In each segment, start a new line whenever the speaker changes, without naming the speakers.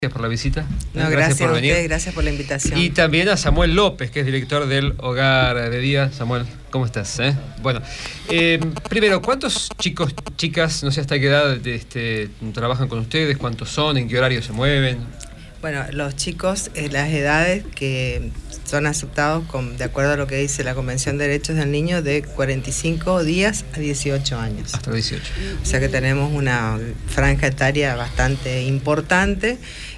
Gracias por la visita.
No, gracias a ustedes, gracias por la invitación.
Y también a Samuel López, que es director del Hogar de Día. Samuel, ¿cómo estás? Bueno, primero, ¿cuántos chicos, chicas, no sé hasta qué edad trabajan con ustedes? ¿Cuántos son? ¿En qué horario se mueven?
Bueno, los chicos, las edades que son aceptados de acuerdo a lo que dice la Convención de Derechos del Niño, de 45 días a 18 años.
Hasta 18.
O sea que tenemos una franja etaria bastante importante.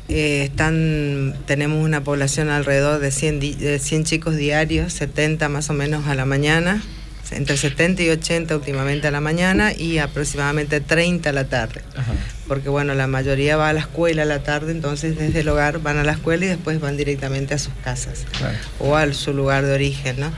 Tenemos una población alrededor de 100 chicos diarios, 70 más o menos a la mañana, entre 70 y 80 últimamente a la mañana y aproximadamente 30 a la tarde. Ajá. Porque bueno, la mayoría va a la escuela a la tarde, entonces desde el hogar van a la escuela y después van directamente a sus casas, claro, o a su lugar de origen, ¿no?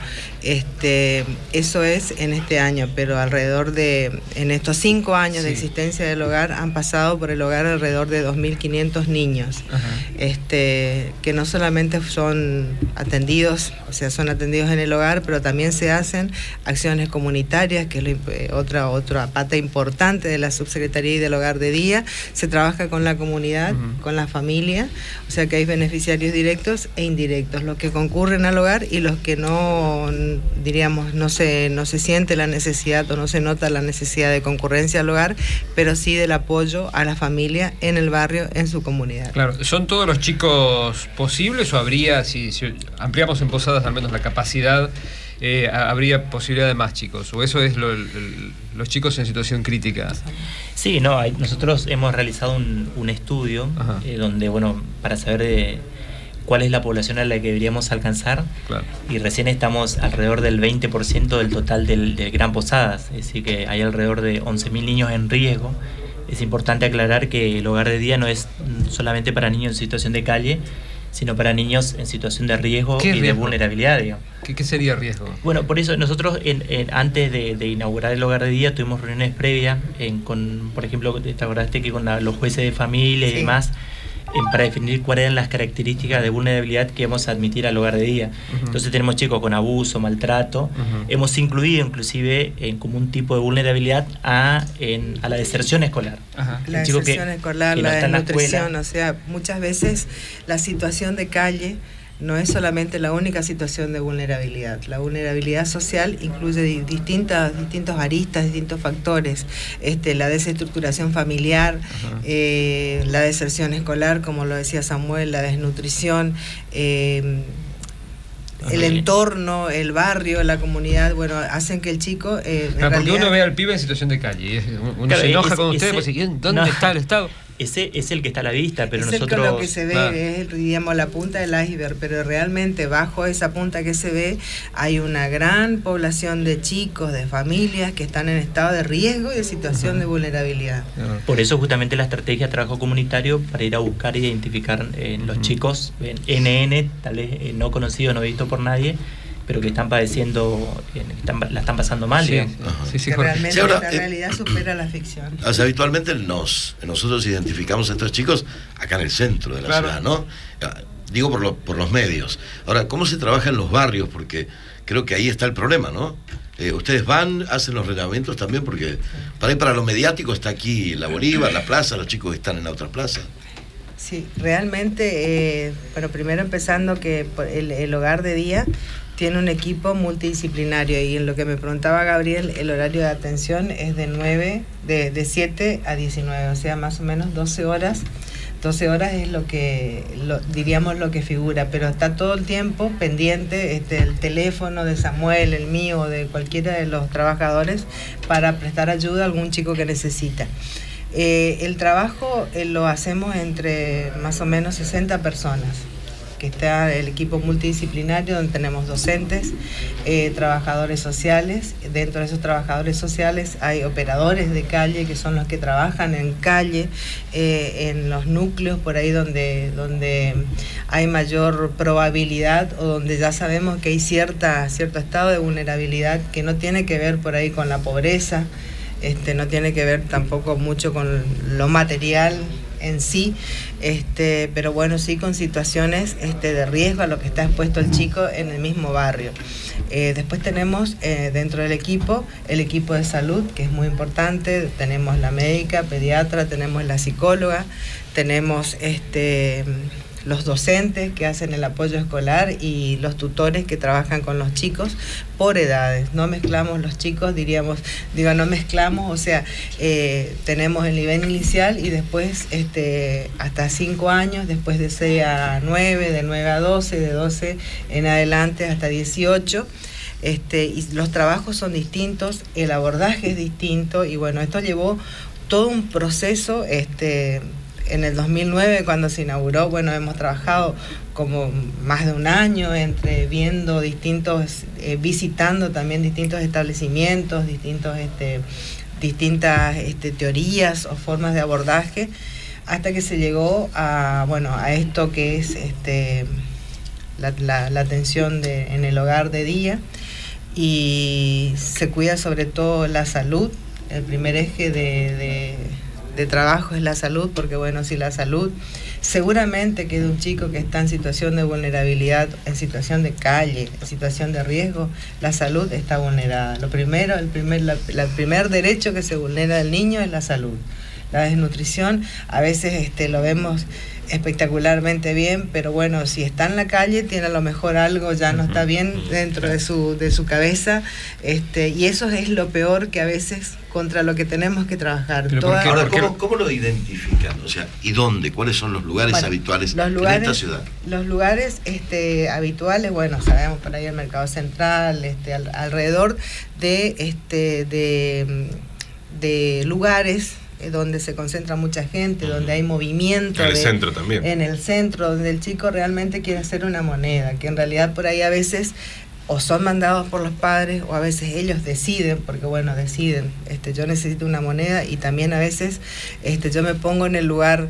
Eso es en este año, pero en estos 5 años de existencia del hogar han pasado por el hogar alrededor de 2.500 niños. Ajá. Que no solamente son atendidos, o sea, son atendidos en el hogar, pero también se hacen acciones comunitarias, que es otra pata importante de la Subsecretaría y del Hogar de Día. Se trabaja con la comunidad, con la familia, o sea que hay beneficiarios directos e indirectos, los que concurren al hogar y los que no, diríamos, no se siente la necesidad o no se nota la necesidad de concurrencia al hogar, pero sí del apoyo a la familia en el barrio, en su comunidad.
Claro, ¿son todos los chicos posibles o habría, si ampliamos en Posadas al menos la capacidad, habría posibilidad de más chicos? ¿O eso es los chicos en situación crítica?
Sí, no, nosotros hemos realizado un estudio donde, bueno, para saber cuál es la población a la que deberíamos alcanzar, claro, y recién estamos alrededor del 20% del total del Gran Posadas, es decir que hay alrededor de 11.000 niños en riesgo. Es importante aclarar que el hogar de día no es solamente para niños en situación de calle, sino para niños en situación de riesgo y de vulnerabilidad, digamos.
¿Qué sería riesgo?
Bueno, por eso nosotros antes de inaugurar el hogar de día tuvimos reuniones previas por ejemplo, te acordaste que con los jueces de familia y demás, para definir cuáles eran las características de vulnerabilidad que íbamos a admitir al hogar de día. Entonces tenemos chicos con abuso, maltrato. Hemos incluido inclusive como un tipo de vulnerabilidad a la deserción escolar.
La deserción escolar, la desnutrición, o sea, muchas veces la situación de calle no es solamente la única situación de vulnerabilidad. La vulnerabilidad social incluye distintos aristas, distintos factores. La desestructuración familiar, la deserción escolar, como lo decía Samuel, la desnutrición, el entorno, el barrio, la comunidad, bueno, hacen que el chico...
porque uno ve al pibe en situación de calle, uno se enoja con ustedes, pues, ¿dónde está el Estado?
Ese es el que está a la vista, pero nosotros...
Lo que se ve, claro, es, digamos, la punta del iceberg, pero realmente bajo esa punta que se ve hay una gran población de chicos, de familias que están en estado de riesgo y de situación de vulnerabilidad.
Por eso justamente la estrategia de trabajo comunitario, para ir a buscar e identificar los chicos NN, tal vez no conocidos, no vistos por nadie, pero que están padeciendo, la están pasando mal.
Que realmente ahora, la realidad supera la ficción.
O sea, habitualmente nosotros identificamos a estos chicos acá en el centro de la ciudad, ¿no? Digo por los medios. Ahora, ¿cómo se trabaja en los barrios? Porque creo que ahí está el problema, ¿no? Ustedes hacen los relevamientos también, porque para lo mediático está aquí la Bolívar, la plaza, los chicos están en la otra plaza.
Sí, realmente, bueno, primero empezando que el hogar de día tiene un equipo multidisciplinario, y en lo que me preguntaba Gabriel, el horario de atención es de 7 a 19, o sea, más o menos 12 horas. 12 horas es diríamos lo que figura, pero está todo el tiempo pendiente el teléfono de Samuel, el mío, o de cualquiera de los trabajadores, para prestar ayuda a algún chico que necesita. El trabajo lo hacemos entre más o menos 60 personas, que está el equipo multidisciplinario, donde tenemos docentes, trabajadores sociales. Dentro de esos trabajadores sociales hay operadores de calle, que son los que trabajan en calle, en los núcleos, por ahí donde hay mayor probabilidad, o donde ya sabemos que hay cierto estado de vulnerabilidad, que no tiene que ver por ahí con la pobreza, no tiene que ver tampoco mucho con lo material, en sí, pero bueno, sí con situaciones de riesgo a lo que está expuesto el chico en el mismo barrio. Después tenemos dentro del equipo, el equipo de salud, que es muy importante. Tenemos la médica, pediatra, tenemos la psicóloga, tenemos los docentes que hacen el apoyo escolar y los tutores que trabajan con los chicos por edades. No mezclamos los chicos, no mezclamos, o sea, tenemos el nivel inicial y después hasta 5 años, después de 6 a 9, de 9 a 12, de 12 en adelante hasta 18. Y los trabajos son distintos, el abordaje es distinto y bueno, esto llevó todo un proceso. En el 2009, cuando se inauguró, bueno, hemos trabajado como más de un año viendo visitando también distintos establecimientos, distintas teorías o formas de abordaje, hasta que se llegó a esto que es la atención en el hogar de día, y se cuida sobre todo la salud. El primer eje de trabajo es la salud, porque bueno, si la salud, seguramente que de un chico que está en situación de vulnerabilidad, en situación de calle, en situación de riesgo, la salud está vulnerada. Lo primero, el primer derecho que se vulnera del niño es la salud. La desnutrición, a veces lo vemos espectacularmente bien, pero bueno, si está en la calle, tiene a lo mejor algo ya no está bien dentro de su cabeza, y eso es lo peor que a veces contra lo que tenemos que trabajar.
Ahora, ¿cómo lo identifican? O sea, ¿y dónde? ¿Cuáles son los lugares habituales en esta ciudad? Los
lugares habituales, bueno, sabemos por ahí el Mercado Central, alrededor de lugares donde se concentra mucha gente, donde hay movimiento.
En el centro también. En
el centro, donde el chico realmente quiere hacer una moneda, que en realidad por ahí a veces o son mandados por los padres o a veces ellos deciden, porque bueno, deciden, yo necesito una moneda, y también a veces yo me pongo en el lugar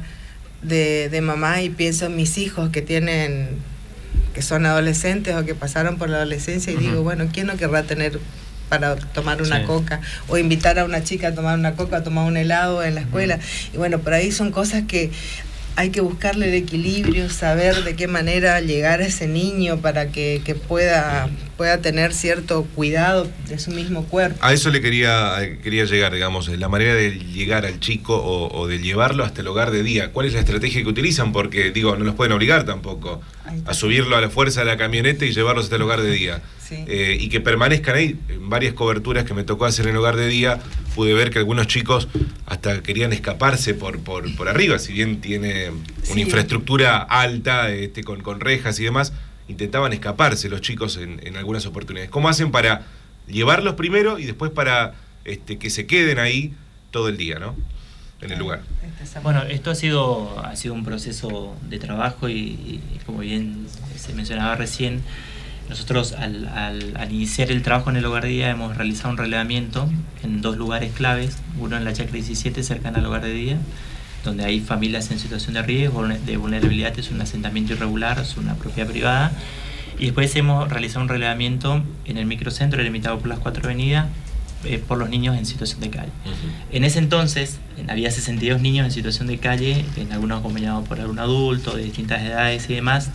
de mamá y pienso en mis hijos que son adolescentes o que pasaron por la adolescencia y digo, bueno, ¿quién no querrá tener para tomar una coca, o invitar a una chica a tomar una coca, a tomar un helado en la escuela? Y bueno, por ahí son cosas que hay que buscarle el equilibrio, saber de qué manera llegar a ese niño para que pueda tener cierto cuidado de su mismo cuerpo.
A eso le quería llegar, digamos, la manera de llegar al chico o de llevarlo hasta el hogar de día. ¿Cuál es la estrategia que utilizan? Porque, no los pueden obligar tampoco a subirlo a la fuerza de la camioneta y llevarlos hasta el hogar de día. Sí. Y que permanezcan ahí. En varias coberturas que me tocó hacer en el hogar de día, pude ver que algunos chicos hasta querían escaparse por arriba, si bien tiene una infraestructura alta, con rejas y demás, intentaban escaparse los chicos en algunas oportunidades. ¿Cómo hacen para llevarlos primero y después para que se queden ahí todo el día, ¿no? En el lugar?
Bueno, esto ha sido un proceso de trabajo y como bien se mencionaba recién, nosotros al iniciar el trabajo en el hogar de día hemos realizado un relevamiento en 2 lugares claves, uno en la Chacra 17 cercana al hogar de día, donde hay familias en situación de riesgo, de vulnerabilidad, es un asentamiento irregular, es una propiedad privada, y después hemos realizado un relevamiento en el microcentro delimitado por las 4 avenidas por los niños en situación de calle. En ese entonces había 62 niños en situación de calle, algunos acompañados por algún adulto de distintas edades y demás,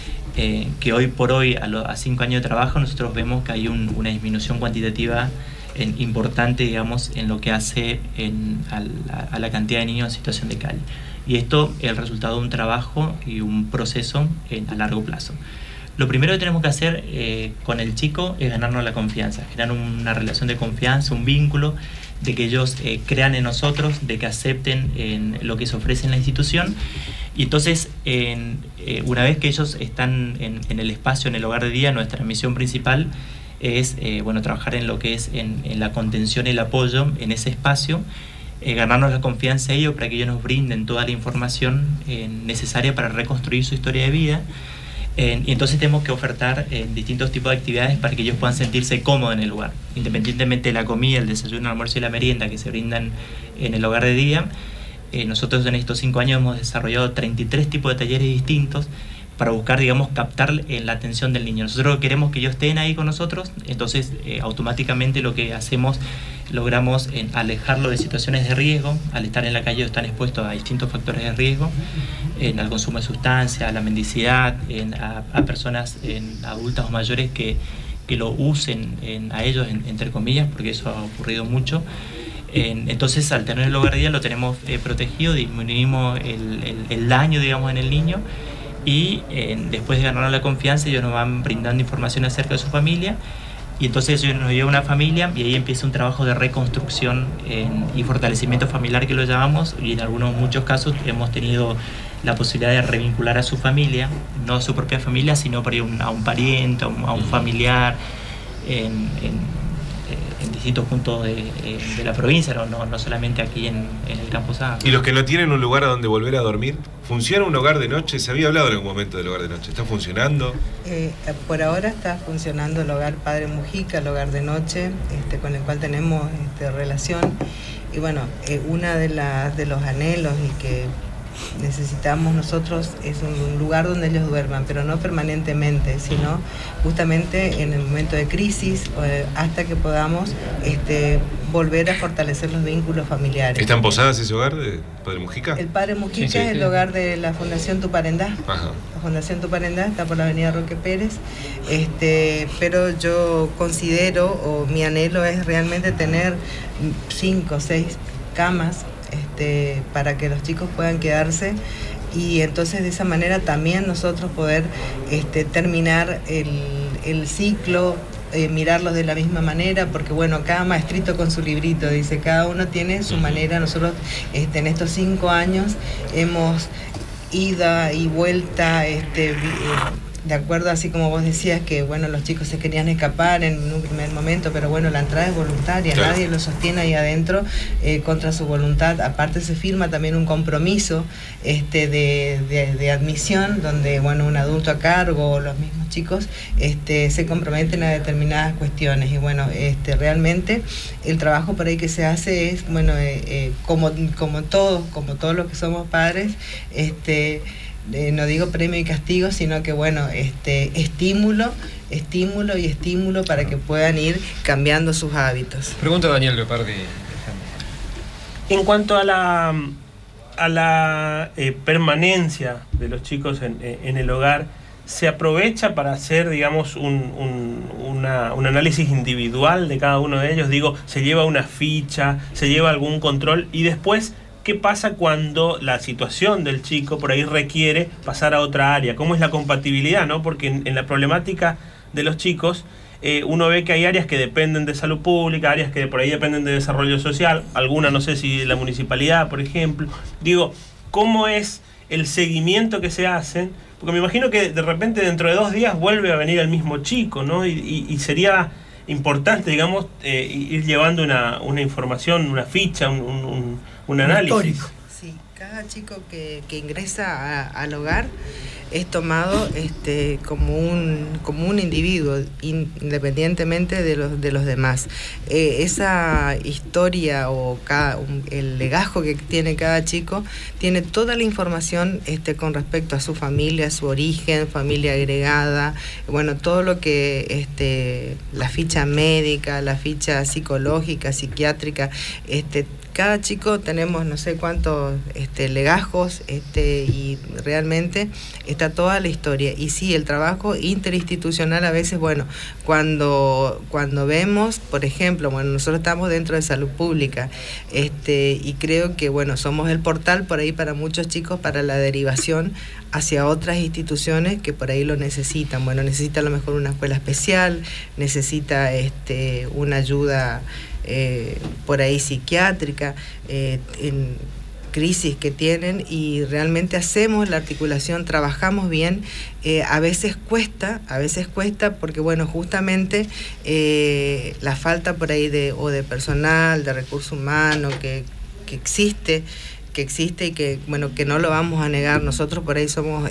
que hoy por hoy, a 5 años de trabajo, nosotros vemos que hay una disminución cuantitativa importante, digamos, en lo que hace a la cantidad de niños en situación de calle. Y esto es el resultado de un trabajo y un proceso a largo plazo. Lo primero que tenemos que hacer con el chico es ganarnos la confianza, generar una relación de confianza, un vínculo, de que ellos crean en nosotros, de que acepten en lo que se ofrece en la institución. Y entonces, una vez que ellos están en el espacio, en el hogar de día, nuestra misión principal es trabajar en lo que es en la contención y el apoyo en ese espacio, ganarnos la confianza de ellos para que ellos nos brinden toda la información necesaria para reconstruir su historia de vida. Y entonces tenemos que ofertar distintos tipos de actividades para que ellos puedan sentirse cómodos en el lugar, independientemente de la comida, el desayuno, el almuerzo y la merienda que se brindan en el hogar de día. Nosotros en estos 5 años hemos desarrollado 33 tipos de talleres distintos para buscar, digamos, captar la atención del niño. Nosotros queremos que ellos estén ahí con nosotros, entonces automáticamente lo que hacemos logramos alejarlo de situaciones de riesgo. Al estar en la calle están expuestos a distintos factores de riesgo, al consumo de sustancias, a la mendicidad, a personas adultas o mayores que lo usen a ellos, entre comillas, porque eso ha ocurrido mucho. Entonces, al tener el hogar de día lo tenemos protegido, disminuimos el daño, digamos, en el niño, y después de ganar la confianza ellos nos van brindando información acerca de su familia, y entonces ellos nos llevan una familia y ahí empieza un trabajo de reconstrucción y fortalecimiento familiar, que lo llamamos, y en muchos casos hemos tenido la posibilidad de revincular a su familia, no a su propia familia, sino por ahí a un pariente, a un familiar, en distintos puntos de la provincia, no solamente aquí en el Gran Posada.
¿Y los que no tienen un lugar a donde volver a dormir? ¿Funciona un hogar de noche? Se había hablado en algún momento del hogar de noche. ¿Está funcionando?
Por ahora está funcionando el hogar Padre Mujica, el hogar de noche, con el cual tenemos relación. Y bueno, una de los anhelos y que necesitamos nosotros es un lugar donde ellos duerman, pero no permanentemente, sino justamente en el momento de crisis, hasta que podamos volver a fortalecer los vínculos familiares.
¿Está en Posadas ese hogar de Padre Mujica?
El Padre Mujica es el hogar de la Fundación Tuparendá. Ajá. La Fundación Tuparendá está por la avenida Roque Pérez, pero yo considero, o mi anhelo es realmente tener 5 o 6 camas para que los chicos puedan quedarse, y entonces de esa manera también nosotros poder terminar el ciclo, mirarlos de la misma manera, porque bueno, cada maestrito con su librito, dice, cada uno tiene su manera. Nosotros en estos 5 años hemos ida y vuelta, de acuerdo, así como vos decías, que bueno, los chicos se querían escapar en un primer momento, pero bueno, la entrada es voluntaria, claro. Nadie los sostiene ahí adentro contra su voluntad. Aparte se firma también un compromiso de admisión, donde bueno, un adulto a cargo o los mismos chicos se comprometen a determinadas cuestiones, y bueno, realmente el trabajo por ahí que se hace es, bueno, como todos los que somos padres, no digo premio y castigo, sino que bueno, estímulo para que puedan ir cambiando sus hábitos.
Pregunta Daniel Leopardi.
En cuanto a la permanencia de los chicos en el hogar, ¿se aprovecha para hacer, digamos, un análisis individual de cada uno de ellos? Digo, ¿se lleva una ficha, se lleva algún control? Y después, ¿qué pasa cuando la situación del chico por ahí requiere pasar a otra área? ¿Cómo es la compatibilidad, no? Porque en la problemática de los chicos, uno ve que hay áreas que dependen de salud pública, áreas que por ahí dependen de desarrollo social, algunas no sé si de la municipalidad, por ejemplo. Digo, ¿cómo es el seguimiento que se hacen? Porque me imagino que de repente dentro de 2 días vuelve a venir el mismo chico, ¿no? Y sería importante, digamos, ir llevando una información, una ficha, un análisis.
Histórico. Sí, cada chico que ingresa al hogar es tomado como un individuo, independientemente de los demás. Esa historia o el legajo que tiene cada chico tiene toda la información con respecto a su familia, su origen, familia agregada, bueno, todo lo que la ficha médica, la ficha psicológica, psiquiátrica, cada chico tenemos no sé cuántos legajos, y realmente está toda la historia. Y sí, el trabajo interinstitucional a veces, bueno, cuando vemos, por ejemplo, bueno, nosotros estamos dentro de salud pública, y creo que bueno, somos el portal por ahí para muchos chicos para la derivación hacia otras instituciones que por ahí lo necesitan. Bueno, necesita a lo mejor una escuela especial, necesita una ayuda por ahí psiquiátrica, en crisis que tienen, y realmente hacemos la articulación, trabajamos bien. A veces cuesta porque bueno, justamente la falta por ahí de personal, de recurso humano que existe y que bueno, que no lo vamos a negar. Nosotros por ahí somos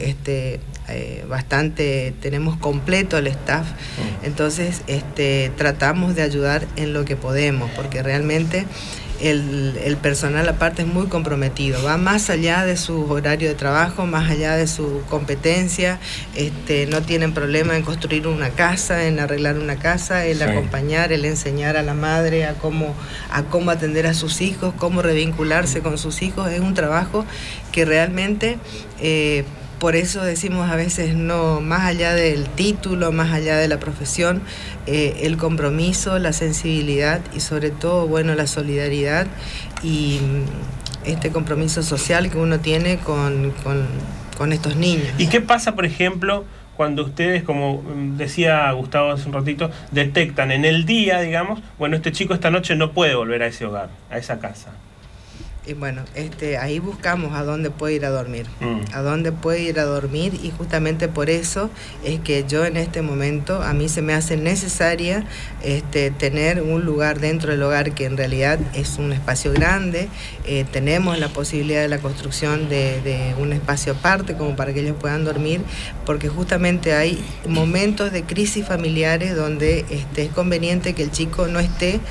bastante, tenemos completo el staff, entonces tratamos de ayudar en lo que podemos, porque realmente el personal aparte es muy comprometido, va más allá de su horario de trabajo, más allá de su competencia, no tienen problema en construir una casa, en arreglar una casa, el acompañar, el enseñar a la madre a cómo atender a sus hijos, cómo revincularse con sus hijos. Es un trabajo que realmente, por eso decimos a veces, no, más allá del título, más allá de la profesión, el compromiso, la sensibilidad y sobre todo, bueno, la solidaridad y este compromiso social que uno tiene con estos niños.
¿Y qué pasa, por ejemplo, cuando ustedes, como decía Gustavo hace un ratito, detectan en el día, digamos, bueno, este chico esta noche no puede volver a ese hogar, a esa casa?
Y bueno, ahí buscamos a dónde puede ir a dormir, a dónde puede ir a dormir, y justamente por eso es que yo en este momento, a mí se me hace necesaria tener un lugar dentro del hogar que en realidad es un espacio grande. Tenemos la posibilidad de la construcción de un espacio aparte como para que ellos puedan dormir, porque justamente hay momentos de crisis familiares donde es conveniente que el chico no esté,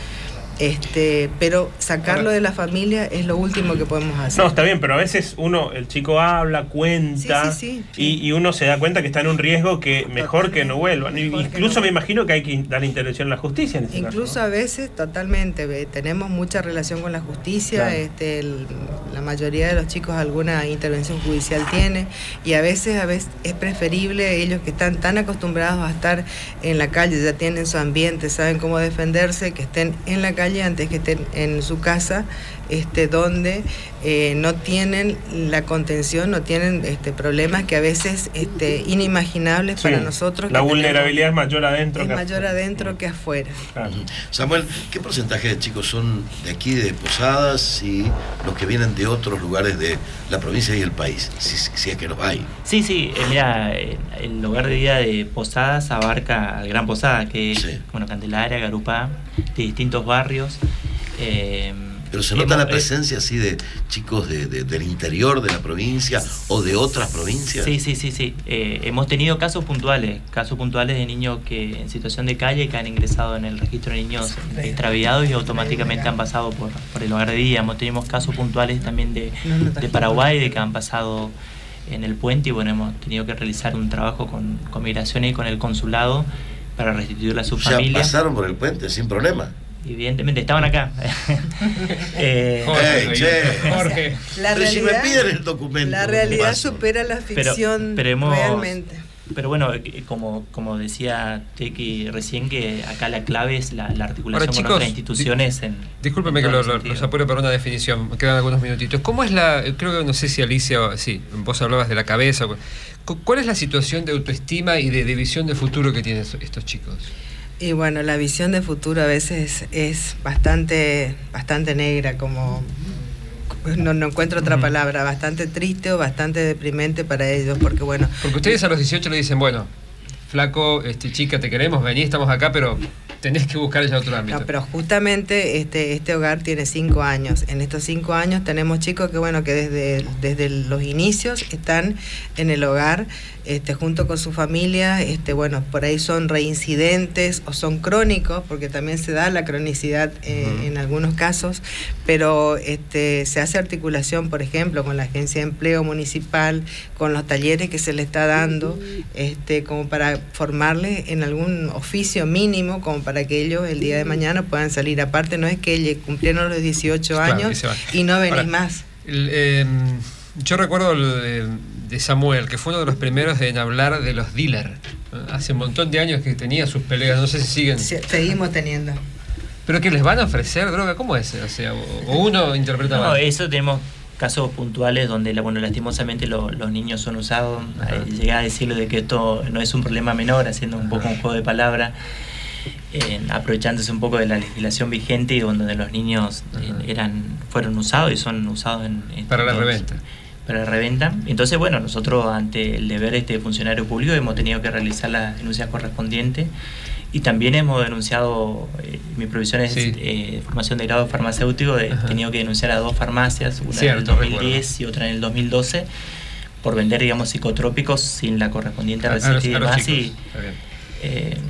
pero sacarlo de la familia es lo último que podemos hacer.
No, está bien, pero a veces el chico habla, cuenta, sí. Y uno se da cuenta que está en un riesgo que mejor que no vuelvan. Incluso me imagino que hay que dar intervención a la justicia en ese
incluso
caso, ¿no?
A veces, totalmente, tenemos mucha relación con la justicia, claro. La mayoría de los chicos alguna intervención judicial tiene, y a veces es preferible, ellos que están tan acostumbrados a estar en la calle, ya tienen su ambiente, saben cómo defenderse, que estén en la calle antes que estén en su casa, donde no tienen la contención, no tienen problemas que a veces inimaginables para nosotros.
La vulnerabilidad es mayor adentro
que afuera.
Claro. Samuel, ¿qué porcentaje de chicos son de aquí, de Posadas, y los que vienen de otros lugares de la provincia y el país, si es que los hay?
Sí, mira, el hogar de día de Posadas abarca al Gran Posada, que es Candelaria, Garupá, de distintos barrios.
Pero se nota la presencia así de chicos del interior de la provincia o de otras provincias.
Sí. Hemos tenido casos puntuales de niños que en situación de calle que han ingresado en el registro de niños extraviados y automáticamente han pasado por el hogar de día. Hemos tenido casos puntuales también de Paraguay, de que han pasado en el puente, y bueno, hemos tenido que realizar un trabajo con Migraciones y con el consulado para restituirle a su familia.
Pasaron por el puente sin problema.
Evidentemente estaban acá.
Jorge. Pero si me piden el documento. La realidad supera la ficción realmente.
Pero bueno, como decía Tequi recién, que acá la clave es la articulación. Ahora, chicos, con otras instituciones.
Discúlpeme que los apure para una definición, me quedan algunos minutitos. ¿Cómo es creo que no sé si Alicia, sí, vos hablabas de la cabeza. ¿Cuál es la situación de autoestima y de visión de futuro que tienen estos chicos?
Y bueno, la visión de futuro a veces es bastante negra, como no encuentro otra palabra, bastante triste o bastante deprimente para ellos, porque
ustedes a los 18 le dicen, bueno, flaco, chica, te queremos, vení, estamos acá, pero tenés que buscar ya otro ámbito.
No, pero justamente este hogar tiene 5 años. En estos 5 años tenemos chicos que desde los inicios están en el hogar, junto con su familia, por ahí son reincidentes o son crónicos, porque también se da la cronicidad en algunos casos, pero se hace articulación, por ejemplo, con la Agencia de Empleo Municipal, con los talleres que se le está dando, como para formarles en algún oficio mínimo, como para que ellos el día de mañana puedan salir. Aparte, no es que cumplieron los 18 años y no venís más.
Yo recuerdo de Samuel, que fue uno de los primeros en hablar de los dealers. Hace un montón de años que tenía sus peleas, no sé si siguen.
Sí, seguimos teniendo.
¿Pero que les van a ofrecer droga? ¿Cómo es? O sea, o uno interpreta mal.
Eso tenemos casos puntuales donde lastimosamente los niños son usados. Llegué a decirle de que esto no es un problema menor, haciendo un poco un juego de palabras, aprovechándose un poco de la legislación vigente y donde los niños fueron usados y son usados
para la reventa.
Para la reventa. Entonces, bueno, nosotros ante el deber funcionario público hemos tenido que realizar las denuncias correspondientes, y también hemos denunciado, mi profesión es formación de grado farmacéutico, he tenido que denunciar a 2 farmacias, una en el 2010 y otra en el 2012, por vender, digamos, psicotrópicos sin la correspondiente receta y demás.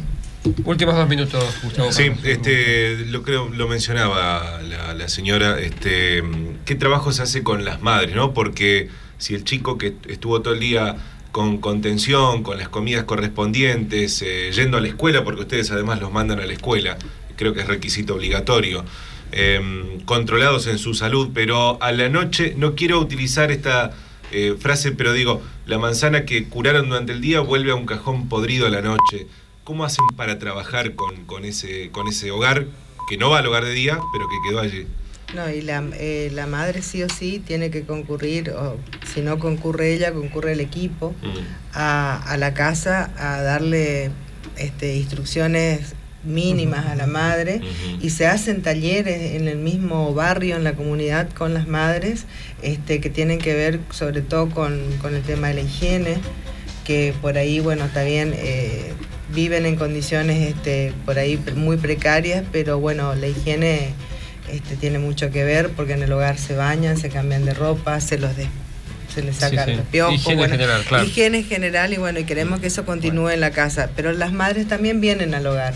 Últimos 2 minutos, Gustavo.
Sí, lo mencionaba la señora, ¿qué trabajo se hace con las madres, no? Porque si el chico que estuvo todo el día con contención, con las comidas correspondientes, yendo a la escuela, porque ustedes además los mandan a la escuela, creo que es requisito obligatorio, controlados en su salud, pero a la noche, no quiero utilizar esta frase, pero digo, la manzana que curaron durante el día vuelve a un cajón podrido a la noche. ¿Cómo hacen para trabajar con ese hogar que no va al hogar de día, pero que quedó allí?
No, y la madre sí o sí tiene que concurrir, o si no concurre ella, concurre el equipo a la casa a darle instrucciones mínimas a la madre, y se hacen talleres en el mismo barrio, en la comunidad, con las madres, que tienen que ver sobre todo con el tema de la higiene, que por ahí, bueno, está bien, viven en condiciones por ahí muy precarias, pero bueno, la higiene tiene mucho que ver, porque en el hogar se bañan, se cambian de ropa, se les saca los piojos.
Higiene general, claro.
Higiene general, y bueno, y queremos que eso continúe en la casa. Pero las madres también vienen al hogar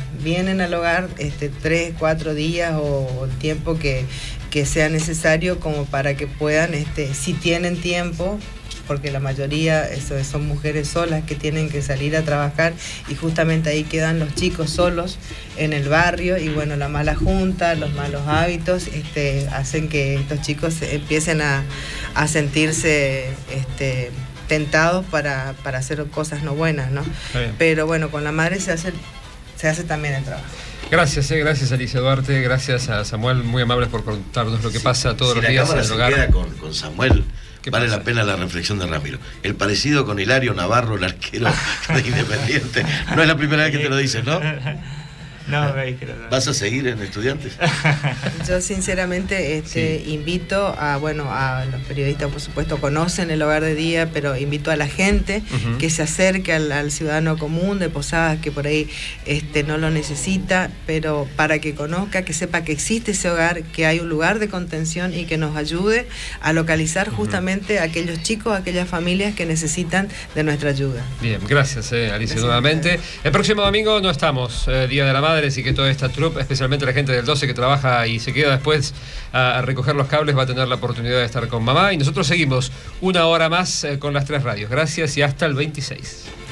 3, 4 días o el tiempo que sea necesario, como para que puedan, si tienen tiempo, porque la mayoría son mujeres solas que tienen que salir a trabajar, y justamente ahí quedan los chicos solos en el barrio, y bueno, la mala junta, los malos hábitos hacen que estos chicos empiecen a sentirse tentados para hacer cosas no buenas, ¿no? Pero bueno, con la madre se hace también el trabajo.
Gracias Alicia Duarte, gracias a Samuel, muy amables por contarnos lo que pasa todos los días en el hogar.
Queda con Samuel. Vale
pasa?
La pena la reflexión de Ramiro. El parecido con Hilario Navarro, el arquero de Independiente. No es la primera vez que te lo dices, ¿no?
No,
¿Vas a seguir en Estudiantes?
Yo sinceramente invito a los periodistas, por supuesto, conocen el hogar de día, pero invito a la gente que se acerque al ciudadano común de Posadas, que por ahí no lo necesita, pero para que conozca, que sepa que existe ese hogar, que hay un lugar de contención, y que nos ayude a localizar justamente a aquellos chicos, a aquellas familias que necesitan de nuestra ayuda.
Bien, gracias Alicia, nuevamente. El próximo domingo no estamos, Día de la Madre, así que toda esta troupe, especialmente la gente del 12 que trabaja y se queda después a recoger los cables, va a tener la oportunidad de estar con mamá, y nosotros seguimos 1 hora más con las 3 radios. Gracias y hasta el 26.